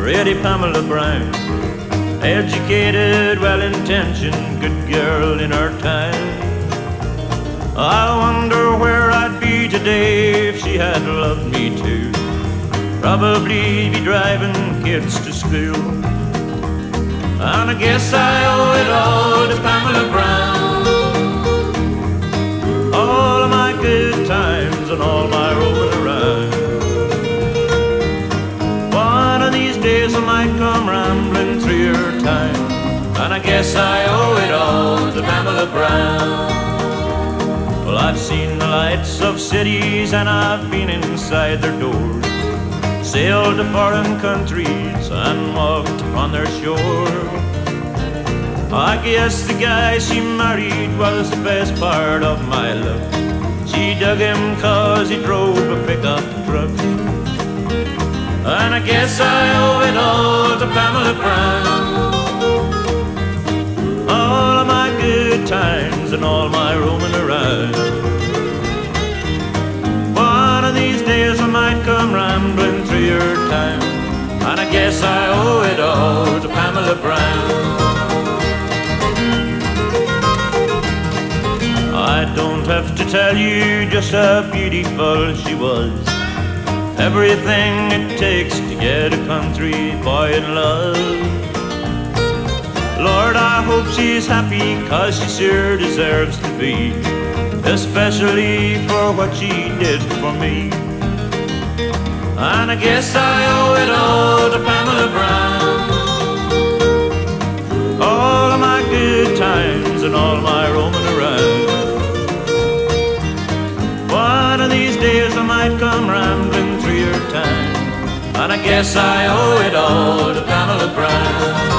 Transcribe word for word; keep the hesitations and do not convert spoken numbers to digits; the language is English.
pretty Pamela Brown. Educated, well-intentioned, good girl in her time. I wonder where I'd be today if she had loved me too. Probably be driving kids to school. And I guess I owe it all to Pamela Brown. All of my good times and all my rolling around. One of these days I might come rambling through your town, and I guess I owe it all to Pamela Brown. Well, I've seen the lights of cities and I've been inside their doors, sailed to foreign countries and walked upon their shore. I guess the guy she married was the best part of my luck. She dug him 'cause he drove a pickup truck. And I guess I owe it all to Pamela Brown. All of my good times and all my roaming around. One of these days I might come rambling through your town, and I guess I owe it all to Pamela Brown. I don't have to tell you just how beautiful she was. Everything it takes to get a country boy in love. Lord, I hope she's happy, 'cause she sure deserves to be, especially for what she did for me. And I guess I owe it all to Pamela Brown. All of my good times and all my roaming around. One of these days I might come rambling through your town, and I guess I owe it all to Pamela Brown.